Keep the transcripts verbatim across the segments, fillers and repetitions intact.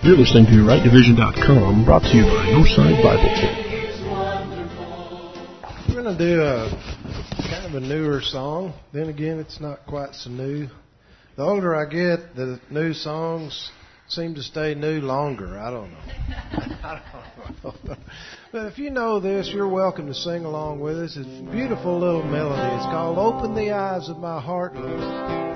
You're listening to right division dot com, brought to you by Northside Bible Church. We're going to do a kind of a newer song. Then again, it's not quite so new. The older I get, the new songs seem to stay new longer. I don't know. I don't know. But if you know this, you're welcome to sing along with us. It's a beautiful little melody. It's called Open the Eyes of My Heart, Lord.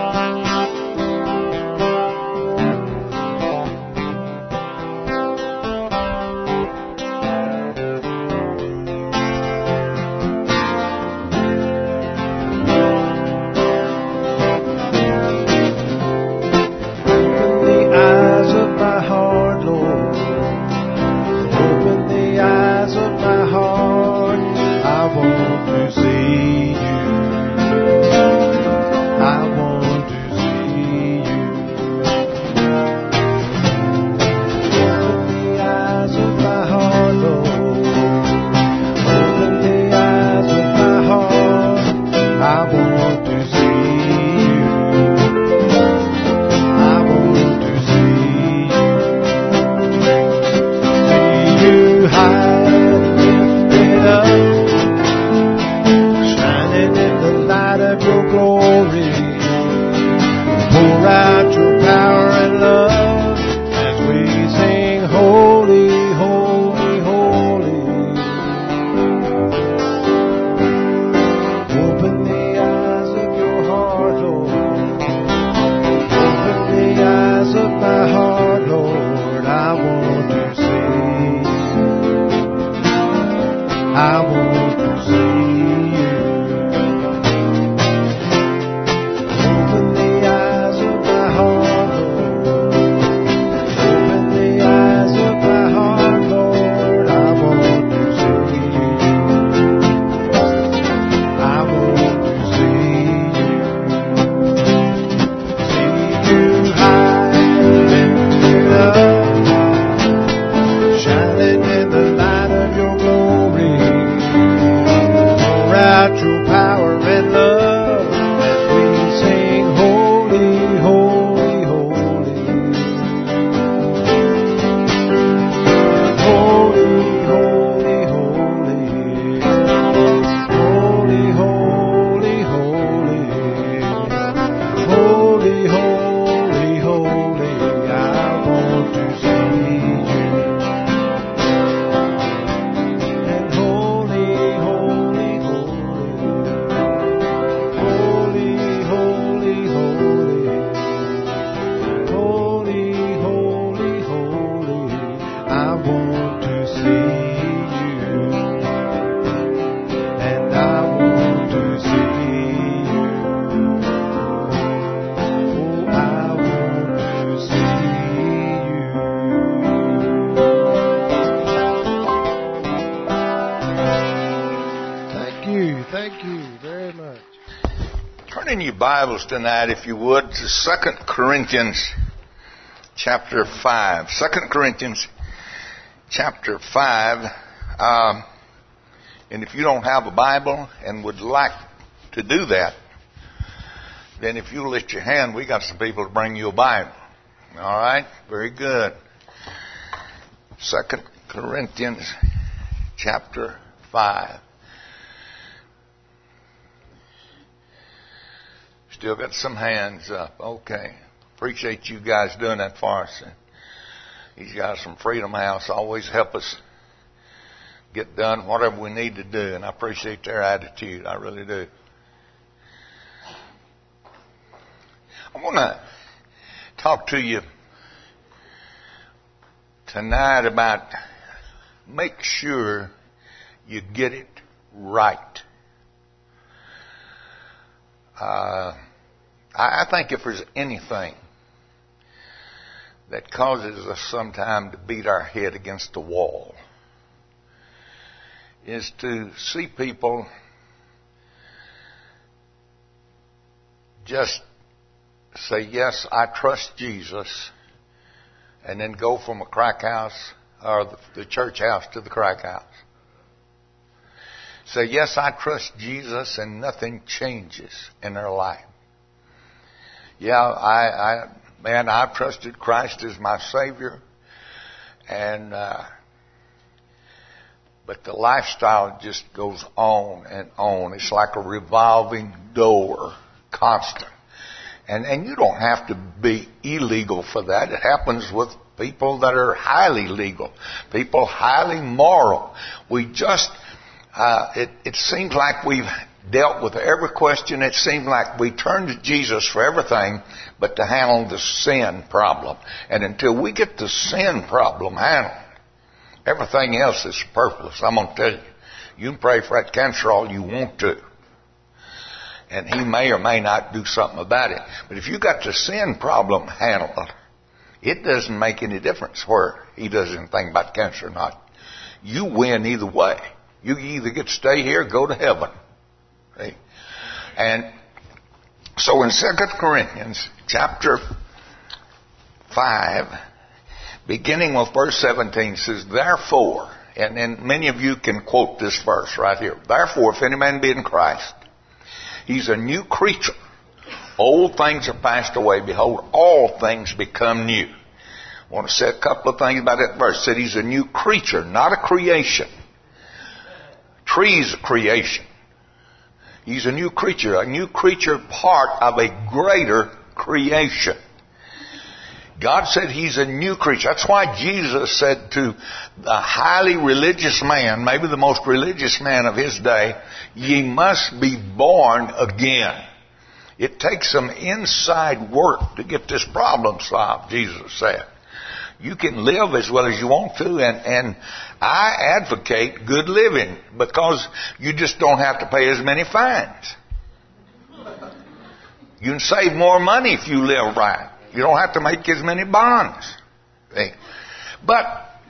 Bibles tonight, if you would, to Second Corinthians chapter five. Second Corinthians chapter five. Um, and if you don't have a Bible and would like to do that, then if you lift your hand, we got some people to bring you a Bible. All right? Very good. Second Corinthians chapter five. Still got some hands up. Okay. Appreciate you guys doing that for us. These guys from Freedom House always help us get done whatever we need to do, and I appreciate their attitude. I really do. I want to talk to you tonight about make sure you get it right. Uh, I think if there's anything that causes us sometime to beat our head against the wall, is to see people just say, yes, I trust Jesus, and then go from a crack house or the, the church house to the crack house. Say, yes, I trust Jesus, and nothing changes in their life. Yeah, I, I man, I've trusted Christ as my Savior, and uh, but the lifestyle just goes on and on. It's like a revolving door, constant. And and you don't have to be illegal for that. It happens with people that are highly legal, people highly moral. We just, uh, it, it seems like we've dealt with every question. It seems like we turn to Jesus for everything but to handle the sin problem. And until we get the sin problem handled, everything else is superfluous. I'm going to tell you, you can pray for that cancer all you want to, and he may or may not do something about it. But if you got the sin problem handled, it doesn't make any difference where he does anything about cancer or not. You win either way. You either get to stay here or go to heaven. See? And so in Second Corinthians chapter five, beginning with verse seventeen, says, therefore, and, and many of you can quote this verse right here. Therefore, if any man be in Christ, he's a new creature. Old things are passed away. Behold, all things become new. I want to say a couple of things about that verse. It said he's a new creature, not a creation. Tree's a creation. He's a new creature, a new creature, part of a greater creation. God said he's a new creature. That's why Jesus said to a highly religious man, maybe the most religious man of his day, ye must be born again. It takes some inside work to get this problem solved, Jesus said. You can live as well as you want to, and, and I advocate good living because you just don't have to pay as many fines. You can save more money if you live right. You don't have to make as many bonds. See? But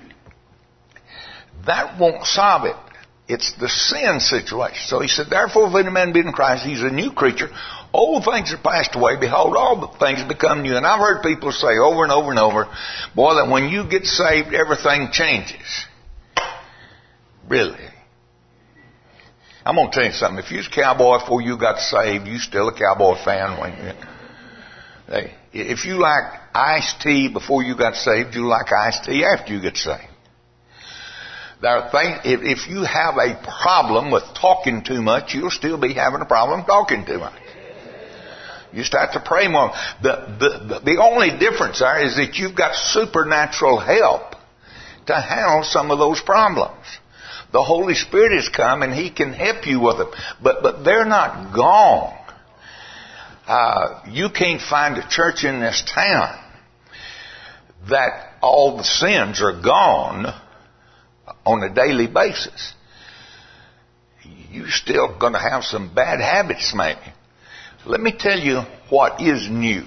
that won't solve it. It's the sin situation. So he said, therefore, if any man be in Christ, he's a new creature. Old things are passed away. Behold, all things become new. And I've heard people say over and over and over, boy, that when you get saved, everything changes. Really? I'm going to tell you something. If you was a cowboy before you got saved, you still a cowboy fan when you... If you like iced tea before you got saved, you like iced tea after you get saved. There are things, if, if you have a problem with talking too much, you'll still be having a problem talking too much. You start to pray more. The, the, the, the only difference there is that you've got supernatural help to handle some of those problems. The Holy Spirit has come and he can help you with them. But, but they're not gone. Uh, you can't find a church in this town that all the sins are gone on a daily basis. You're still going to have some bad habits maybe. Let me tell you what is new.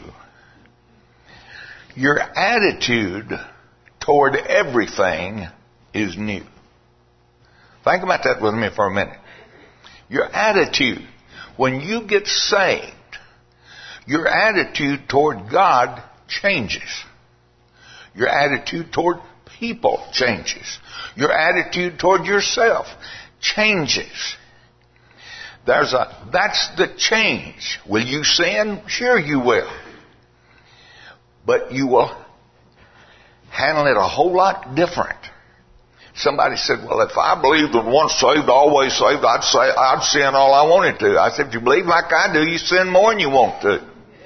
Your attitude toward everything is new. Think about that with me for a minute. Your attitude, when you get saved, your attitude toward God changes. Your attitude toward people changes. Your attitude toward yourself changes. There's a, that's the change. Will you sin? Sure you will. But you will handle it a whole lot different. Somebody said, well, if I believed in once saved, always saved, I'd say, I'd sin all I wanted to. I said, if you believe like I do, you sin more than you want to.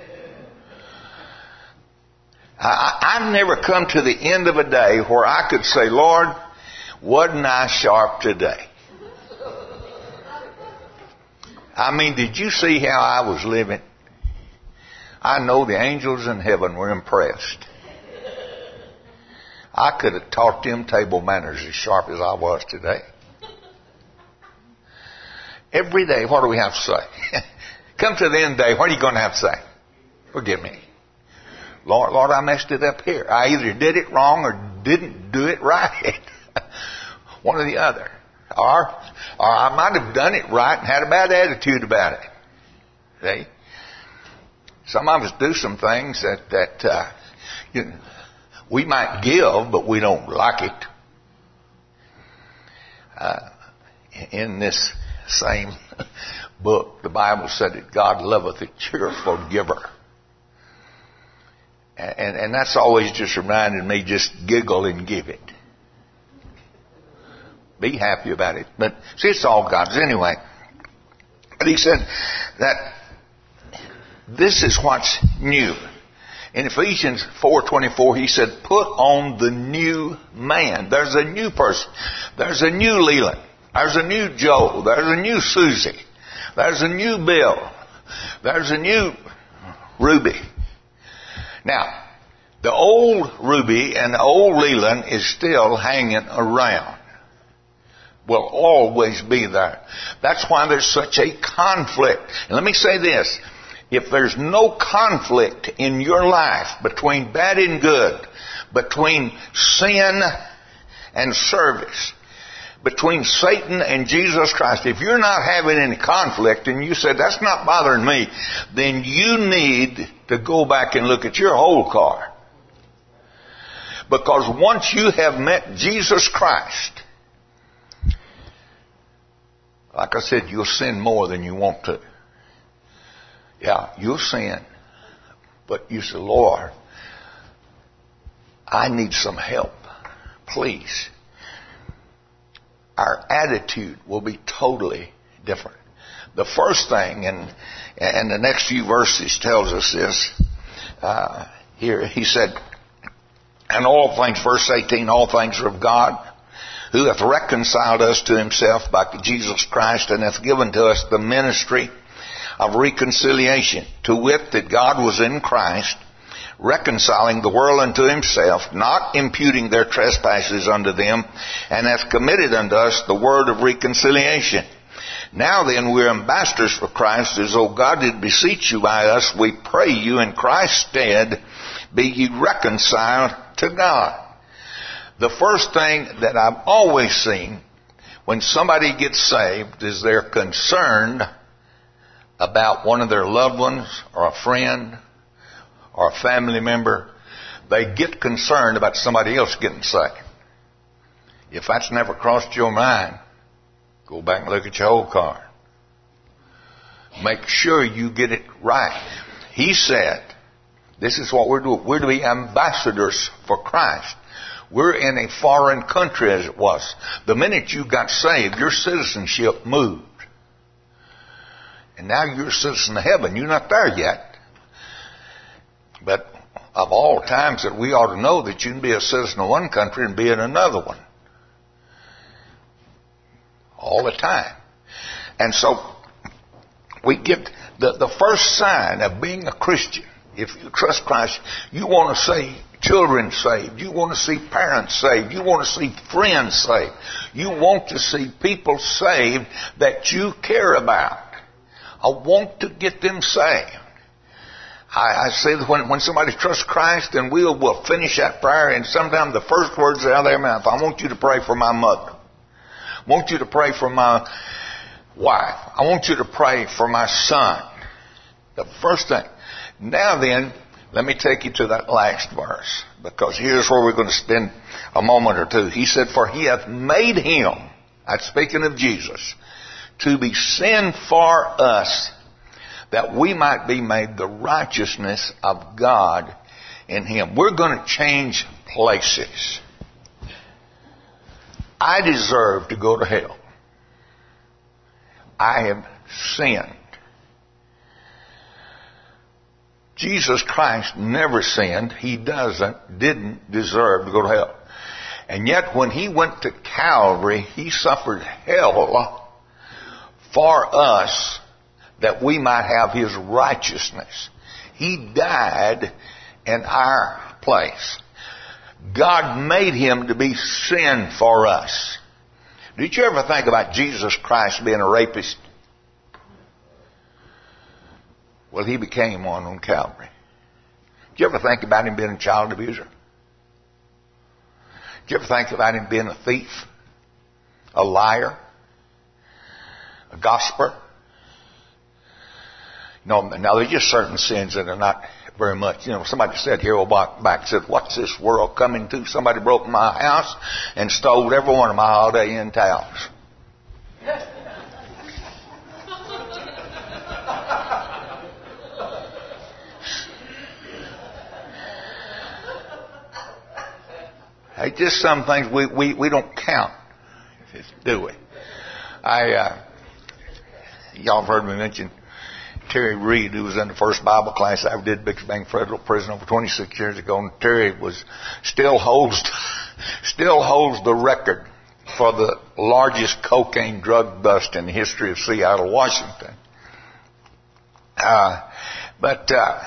I, I've never come to the end of a day where I could say, Lord, wasn't I sharp today? I mean, did you see how I was living? I know the angels in heaven were impressed. I could have taught them table manners as sharp as I was today. Every day, what do we have to say? Come to the end of the day, what are you going to have to say? Forgive me. Lord, Lord, I messed it up here. I either did it wrong or didn't do it right. One or the other. Or, or I might have done it right and had a bad attitude about it. See? Some of us do some things that, that uh, you know, we might give, but we don't like it. Uh, in this same book, the Bible said that God loveth a cheerful giver. And, and that's always just reminded me, just giggle and give it. Be happy about it. But see, it's all God's anyway. But he said that this is what's new. In Ephesians four twenty-four, he said, put on the new man. There's a new person. There's a new Leland. There's a new Joe. There's a new Susie. There's a new Bill. There's a new Ruby. Now, the old Ruby and the old Leland is still hanging around. Will always be there. That's why there's such a conflict. And let me say this. If there's no conflict in your life between bad and good, between sin and service, between Satan and Jesus Christ, if you're not having any conflict and you said, that's not bothering me, then you need to go back and look at your whole car. Because once you have met Jesus Christ, like I said, you'll sin more than you want to. Yeah, you'll sin. But you say, Lord, I need some help. Please. Our attitude will be totally different. The first thing, and, and the next few verses tells us this, uh, here he said, and all things, verse eighteen, all things are of God, who hath reconciled us to himself by Jesus Christ, and hath given to us the ministry of reconciliation, to wit, that God was in Christ, reconciling the world unto himself, not imputing their trespasses unto them, and hath committed unto us the word of reconciliation. Now then, we are ambassadors for Christ, as though God did beseech you by us. We pray you in Christ's stead, be ye reconciled to God. The first thing that I've always seen when somebody gets saved is they're concerned about one of their loved ones or a friend or a family member. They get concerned about somebody else getting saved. If that's never crossed your mind, go back and look at your whole car. Make sure you get it right. He said, this is what we're doing. We're to be ambassadors for Christ. We're in a foreign country, as it was. The minute you got saved, your citizenship moved. And now you're a citizen of heaven. You're not there yet. But of all times that we ought to know that you can be a citizen of one country and be in another one. All the time. And so we get the, the first sign of being a Christian. If you trust Christ, you want to see children saved. You want to see parents saved. You want to see friends saved. You want to see people saved that you care about. I want to get them saved. I, I say that when, when somebody trusts Christ, then we'll, we'll finish that prayer, and sometimes the first words out of their mouth, I want you to pray for my mother. I want you to pray for my wife. I want you to pray for my son. The first thing. Now then, let me take you to that last verse, because here's where we're going to spend a moment or two. He said, for he hath made him, that's speaking of Jesus, to be sin for us, that we might be made the righteousness of God in him. We're going to change places. I deserve to go to hell. I have sinned. Jesus Christ never sinned. He doesn't, didn't deserve to go to hell. And yet when he went to Calvary, he suffered hell for us that we might have his righteousness. He died in our place. God made him to be sin for us. Did you ever think about Jesus Christ being a rapist? Well, he became one on Calvary. Did you ever think about him being a child abuser? Did you ever think about him being a thief? A liar? A gossiper? No, now there's just certain sins that are not very much. You know, somebody said here a while back, said, what's this world coming to? Somebody broke my house and stole every one of my all-day in towels. Hey, just some things we, we, we don't count, do we? I, uh, y'all have heard me mention Terry Reed, who was in the first Bible class I ever did at Big Bang Federal Prison over twenty-six years ago. And Terry was still holds, still holds the record for the largest cocaine drug bust in the history of Seattle, Washington. Uh, but, uh,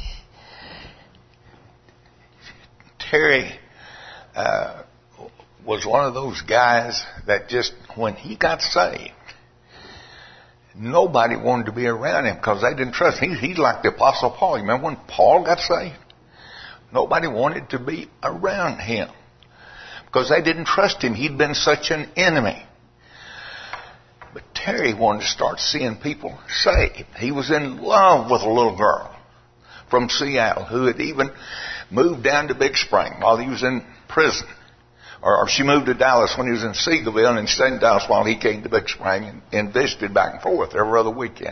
Terry, uh, was one of those guys that just, when he got saved, nobody wanted to be around him because they didn't trust him. He, he's like the Apostle Paul. You remember when Paul got saved? Nobody wanted to be around him because they didn't trust him. He'd been such an enemy. But Terry wanted to start seeing people saved. He was in love with a little girl from Seattle who had even moved down to Big Spring while he was in prison. Or, or she moved to Dallas when he was in Seagoville and stayed in Dallas while he came to Big Spring and, and visited back and forth every other weekend.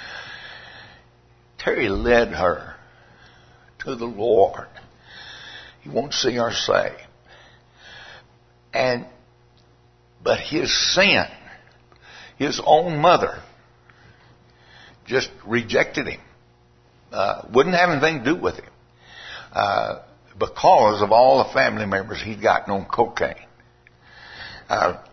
Terry led her to the Lord. He wanted to see her saved. And, but his sin, his own mother, just rejected him. Uh, wouldn't have anything to do with him. Uh, because of all the family members he'd gotten on cocaine. Uh,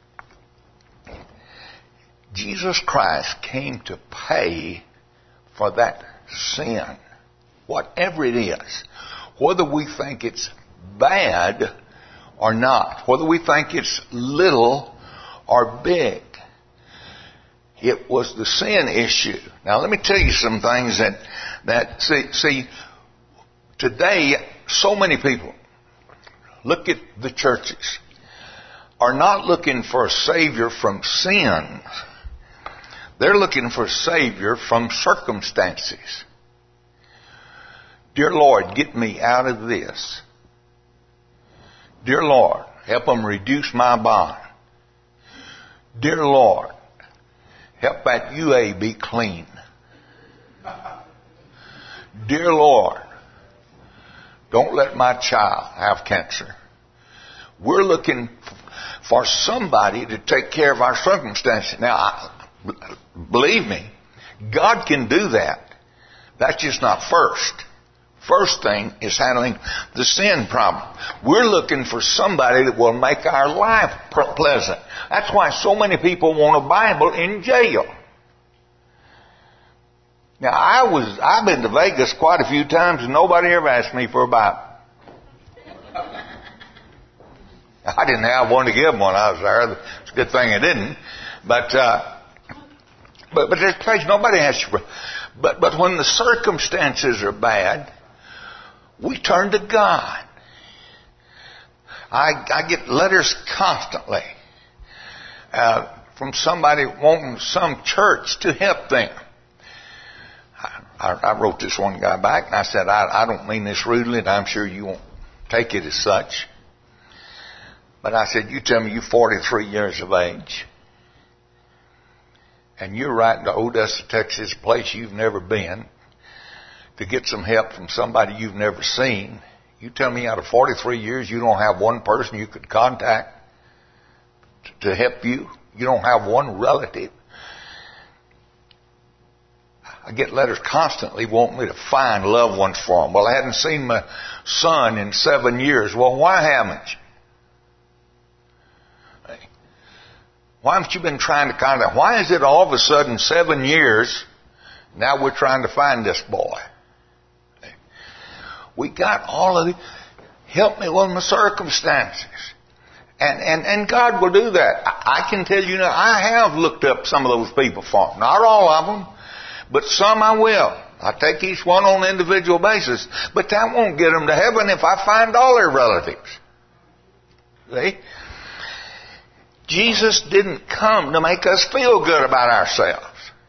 Jesus Christ came to pay for that sin, whatever it is, whether we think it's bad or not, whether we think it's little or big. It was the sin issue. Now let me tell you some things that, that see, see, today so many people, look at the churches, are not looking for a Savior from sins. They're looking for a Savior from circumstances. Dear Lord, get me out of this. Dear Lord, help them reduce my bond. Dear Lord, help that U A be clean. Dear Lord, don't let my child have cancer. We're looking for somebody to take care of our circumstances. Now, I, believe me, God can do that. That's just not first. First thing is handling the sin problem. We're looking for somebody that will make our life pleasant. That's why so many people want a Bible in jail. Now, I was, I've been to Vegas quite a few times and nobody ever asked me for a Bible. I didn't have one to give them when I was there. It's a good thing I didn't. But, uh, but, but there's a place nobody asks you for. But, but when the circumstances are bad, we turn to God. I, I get letters constantly, uh, from somebody wanting some church to help them. I, I wrote this one guy back and I said, I, I don't mean this rudely and I'm sure you won't take it as such. But I said, you tell me you're forty-three years of age and you're writing to Odessa, Texas, a place you've never been, to get some help from somebody you've never seen. You tell me out of forty-three years you don't have one person you could contact to help you? You don't have one relative? I get letters constantly wanting me to find loved ones for them. Well, I hadn't seen my son in seven years. Well, why haven't you? Why haven't you been trying to contact? Why is it all of a sudden seven years, now we're trying to find this boy? We got all of the, help me with my circumstances. And, and, and God will do that. I, I can tell you now, I have looked up some of those people for them. Not all of them, but some I will. I take each one on an individual basis. But that won't get them to heaven if I find all their relatives. See? Jesus didn't come to make us feel good about ourselves.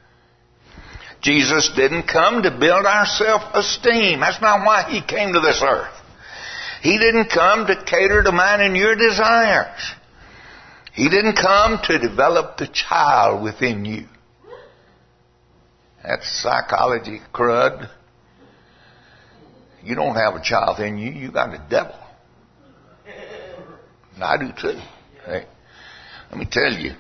Jesus didn't come to build our self-esteem. That's not why He came to this earth. He didn't come to cater to mine and your desires. He didn't come to develop the child within you. That's psychology crud. You don't have a child in you. You got a devil. And I do too. Hey, let me tell you.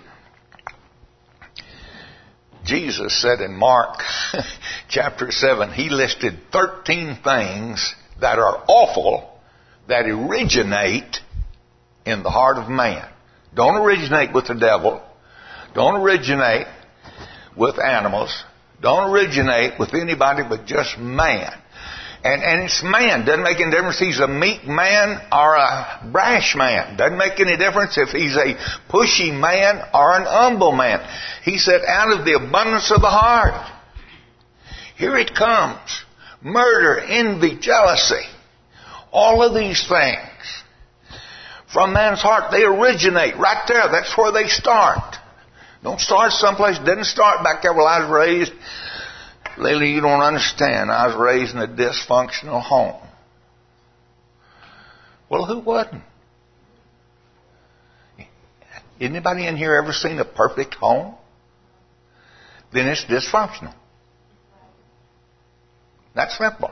Jesus said in Mark chapter seven, he listed thirteen things that are awful that originate in the heart of man. Don't originate with the devil. Don't originate with animals. Don't originate with anybody but just man. And, and it's man. Doesn't make any difference if he's a meek man or a brash man. Doesn't make any difference if he's a pushy man or an humble man. He said, out of the abundance of the heart. Here it comes. Murder, envy, jealousy. All of these things. From man's heart, they originate right there. That's where they start. Don't start someplace. Didn't start back there. Well, I was raised... Lily, you don't understand. I was raised in a dysfunctional home. Well, who wasn't? Anybody in here ever seen a perfect home? Then it's dysfunctional. That's simple.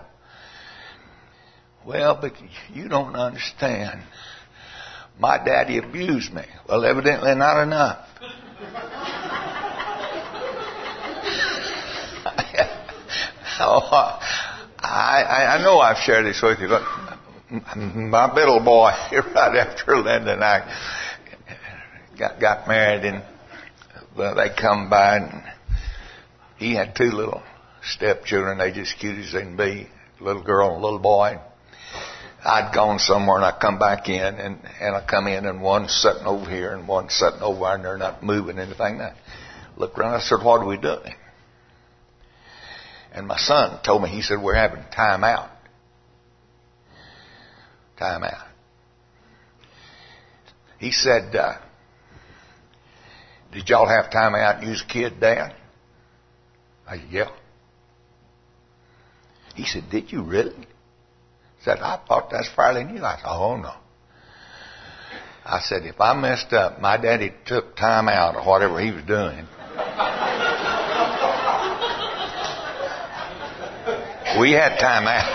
Well, but you don't understand. My daddy abused me. Well, evidently not enough. Oh, I, I, I know I've shared this with you, but my little boy, right after Linda and I got, got married, and well, they come by, and he had two little stepchildren. They just cute as they can be, a little girl and a little boy. I'd gone somewhere, and I come back in, and, and I come in, and one's sitting over here, and one's sitting over there, and they're not moving anything. And I looked around, I said, what are we doing? And my son told me, he said, we're having time out. Time out. He said, uh, did y'all have time out and use a kid, Dad? I said, yeah. He said, did you really? I said, I thought that's fairly new. I said, oh no. I said, if I messed up, my daddy took time out or whatever he was doing. We had time out.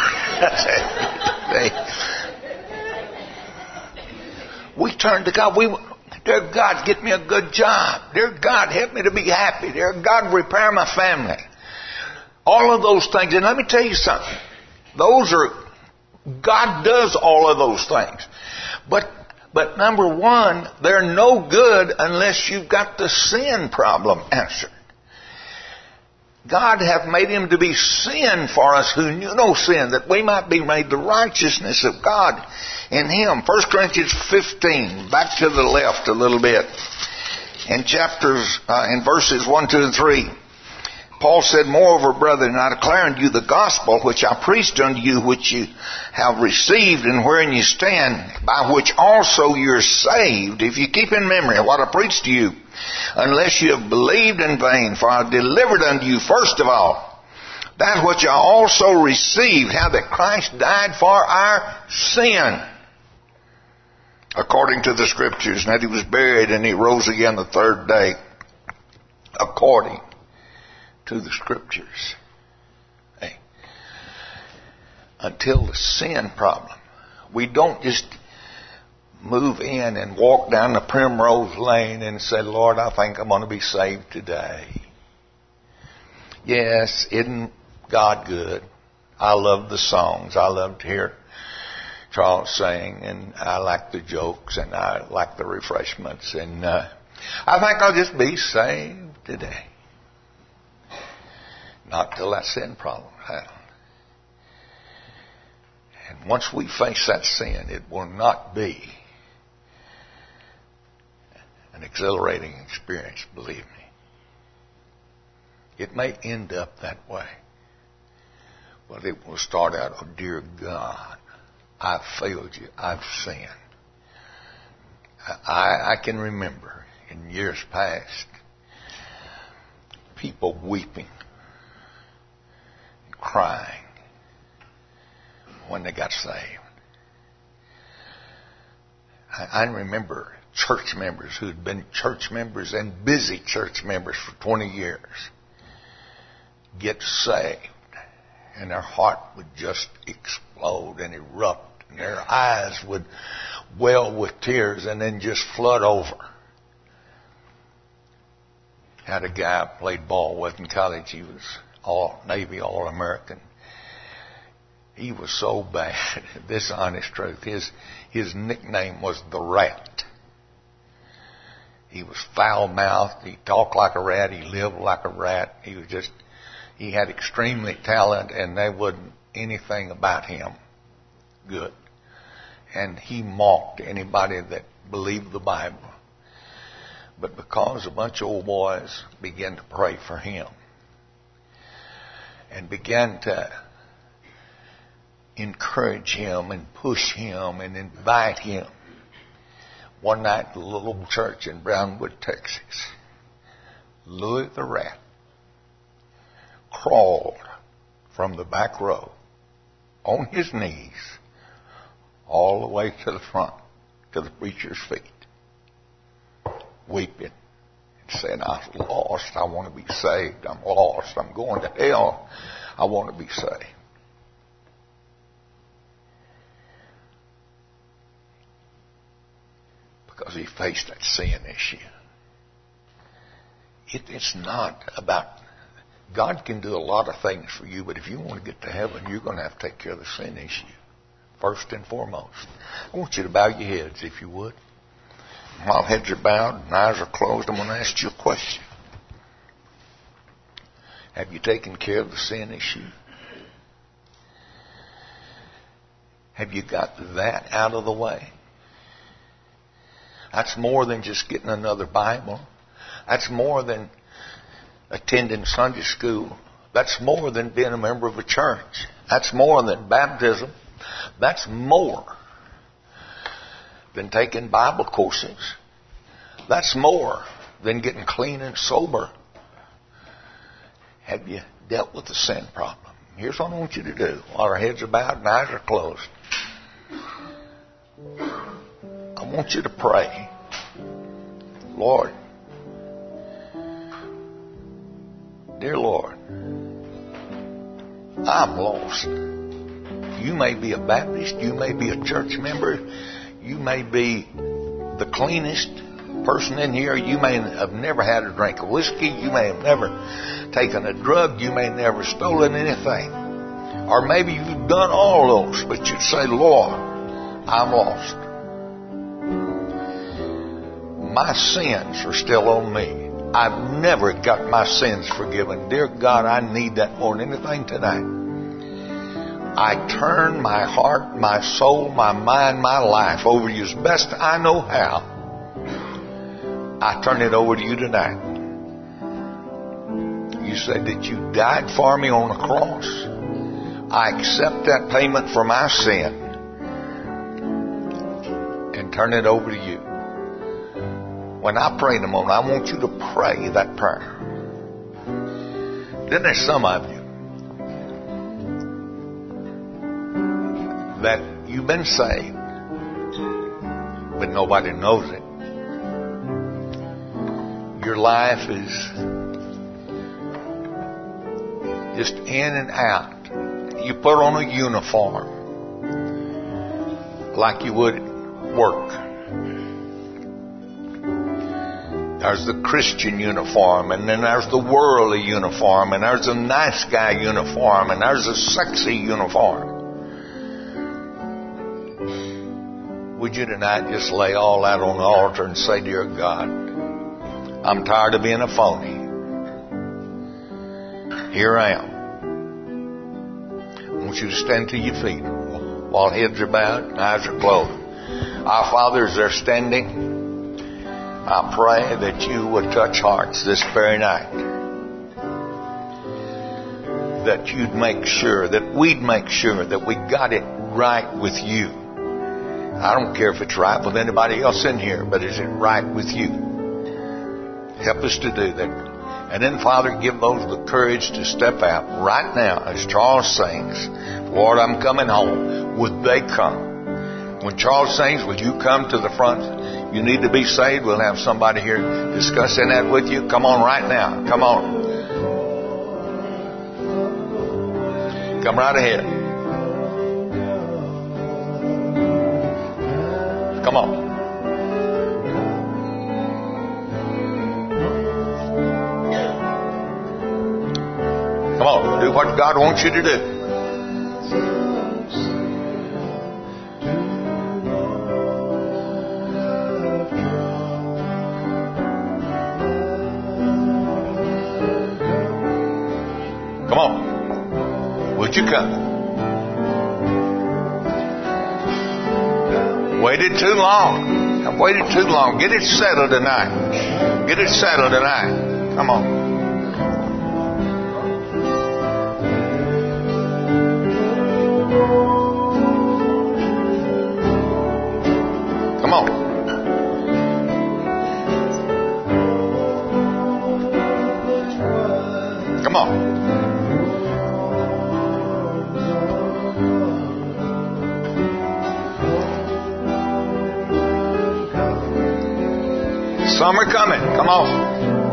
We turned to God. We, dear God, get me a good job. Dear God, help me to be happy. Dear God, repair my family. All of those things. And let me tell you something. Those are, God does all of those things. But, but number one, they're no good unless you've got the sin problem answered. God hath made him to be sin for us who knew no sin, that we might be made the righteousness of God in him. First Corinthians fifteen, back to the left a little bit, in chapters, uh, in verses one, two, and three. Paul said, moreover, brethren, I declare unto you the gospel which I preached unto you, which you have received, and wherein you stand, by which also you're saved, if you keep in memory what I preached to you, unless you have believed in vain. For I delivered unto you first of all that which I also received, how that Christ died for our sin, according to the Scriptures, and that he was buried, and he rose again the third day, according to the Scriptures. Hey, until the sin problem, we don't just move in and walk down the primrose lane and say, Lord, I think I'm going to be saved today. Yes, isn't God good? I love the songs. I love to hear Charles sing, and I like the jokes, and I like the refreshments, and uh, I think I'll just be saved today. Not till that sin problem happens. And once we face that sin, it will not be an exhilarating experience, believe me. It may end up that way. But it will start out, oh dear God, I've failed you, I've sinned. I, I can remember in years past people weeping and crying when they got saved. I, I remember church members who had been church members and busy church members for twenty years get saved, and their heart would just explode and erupt Their eyes would well with tears and then just flood over. Had a guy I played ball with in college. He was all Navy, All-American. He was so bad. This honest truth. His his nickname was the Rat. He was foul-mouthed. He talked like a rat. He lived like a rat. He was just, he had extremely talent, and there wasn't anything about him good. And he mocked anybody that believed the Bible. But because a bunch of old boys began to pray for him and began to encourage him and push him and invite him, one night at a little church in Brownwood, Texas, Louis the Rat crawled from the back row on his knees all the way to the front, to the preacher's feet, weeping and saying, I'm lost. I want to be saved. I'm lost. I'm going to hell. I want to be saved. Because he faced that sin issue. It, it's not about, God can do a lot of things for you, but if you want to get to heaven, you're going to have to take care of the sin issue, first and foremost. I want you to bow your heads, if you would. While heads are bowed and eyes are closed, I'm going to ask you a question. Have you taken care of the sin issue? Have you got that out of the way? That's more than just getting another Bible. That's more than attending Sunday school. That's more than being a member of a church. That's more than baptism. That's more than taking Bible courses. That's more than getting clean and sober. Have you dealt with the sin problem? Here's what I want you to do while our heads are bowed and eyes are closed. I want you to pray, Lord, dear Lord, I'm lost. You may be a Baptist, you may be a church member, you may be the cleanest person in here, you may have never had a drink of whiskey, you may have never taken a drug, you may have never stolen anything, or maybe you've done all those, but you'd say, Lord, I'm lost. My sins are still on me. I've never got my sins forgiven. Dear God, I need that more than anything tonight. I turn my heart, my soul, my mind, my life over to you as best I know how. I turn it over to you tonight. You said that you died for me on the cross. I accept that payment for my sin and turn it over to you. When I pray in the moment, I want you to pray that prayer. Then there's some of you that you've been saved, but nobody knows it. Your life is just in and out. You put on a uniform like you would work. There's the Christian uniform, and then there's the worldly uniform, and there's the nice guy uniform, and there's the sexy uniform. Would you tonight just lay all that on the altar and say, Dear God, I'm tired of being a phony. Here I am. I want you to stand to your feet while heads are bowed and eyes are closed. Our Father, as they're standing, I pray that you would touch hearts this very night. That you'd make sure, that we'd make sure that we got it right with you. I don't care if it's right with anybody else in here, but is it right with you? Help us to do that. And then, Father, give those the courage to step out right now as Charles sings, Lord, I'm coming home. Would they come? When Charles sings, would you come to the front? You need to be saved. We'll have somebody here discussing that with you. Come on right now. Come on. Come right ahead. Come on. Come on, do what God wants you to do. Come on. Would you come? Waited too long. I've waited too long. Get it settled tonight. Get it settled tonight. Come on. Come on. Come on. Some are coming. Come on.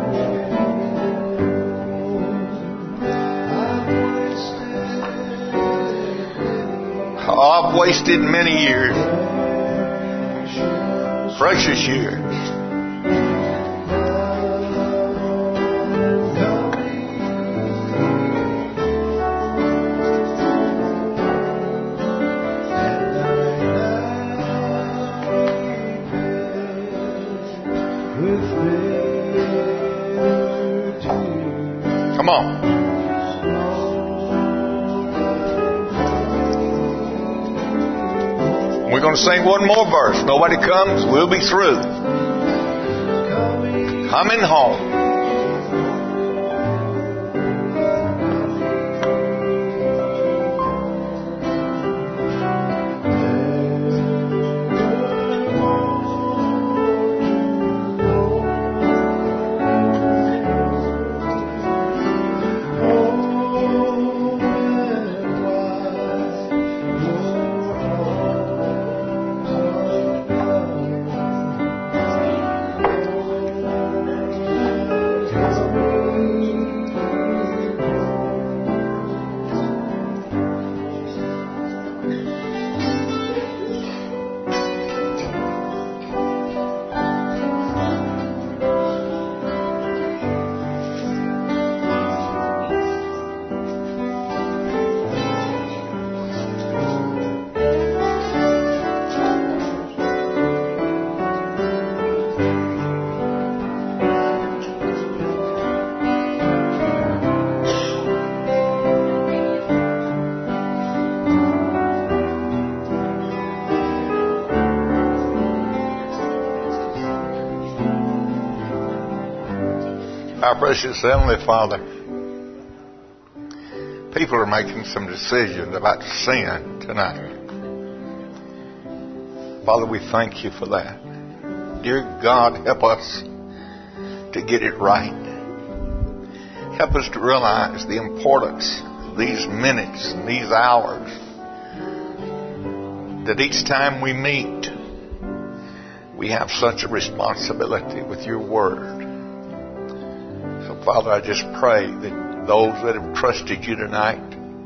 Oh, I've wasted many years. Precious years. Come on. We're going to sing one more verse. Nobody comes, we'll be through. Coming home. Our precious Heavenly Father, people are making some decisions about sin tonight. Father, we thank you for that. Dear God, help us to get it right. Help us to realize the importance of these minutes and these hours. That each time we meet, we have such a responsibility with your word. So, Father, I just pray that those that have trusted you tonight,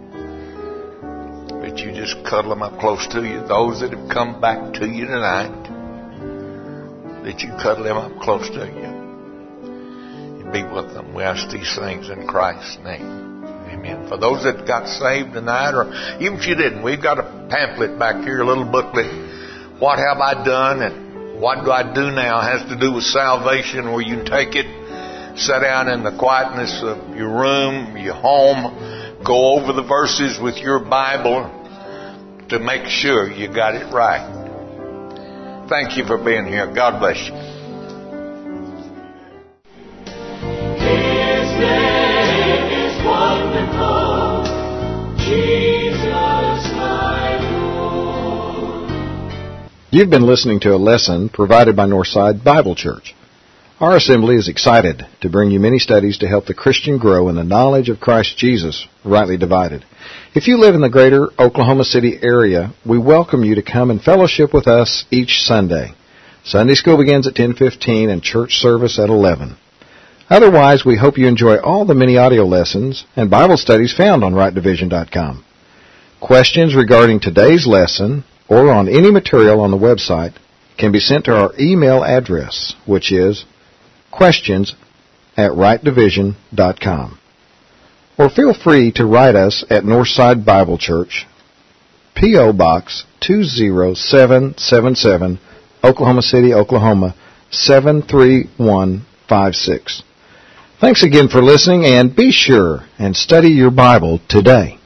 that you just cuddle them up close to you. Those that have come back to you tonight, that you cuddle them up close to you. And be with them. We ask these things in Christ's name. Amen. For those that got saved tonight, or even if you didn't, we've got a pamphlet back here, a little booklet. What have I done and what do I do now? It has to do with salvation, where you can take it, sit down in the quietness of your room, your home, go over the verses with your Bible to make sure you got it right. Thank you for being here. God bless you. His name is wonderful, Jesus my Lord. You've been listening to a lesson provided by Northside Bible Church. Our assembly is excited to bring you many studies to help the Christian grow in the knowledge of Christ Jesus, rightly divided. If you live in the greater Oklahoma City area, we welcome you to come and fellowship with us each Sunday. Sunday school begins at ten fifteen and church service at eleven. Otherwise, we hope you enjoy all the many audio lessons and Bible studies found on right division dot com. Questions regarding today's lesson or on any material on the website, can be sent to our email address, which is questions at right division dot com. Or feel free to write us at Northside Bible Church, P O. Box two zero seven seven seven, Oklahoma City, Oklahoma seven three one five six. Thanks again for listening, and be sure and study your Bible today.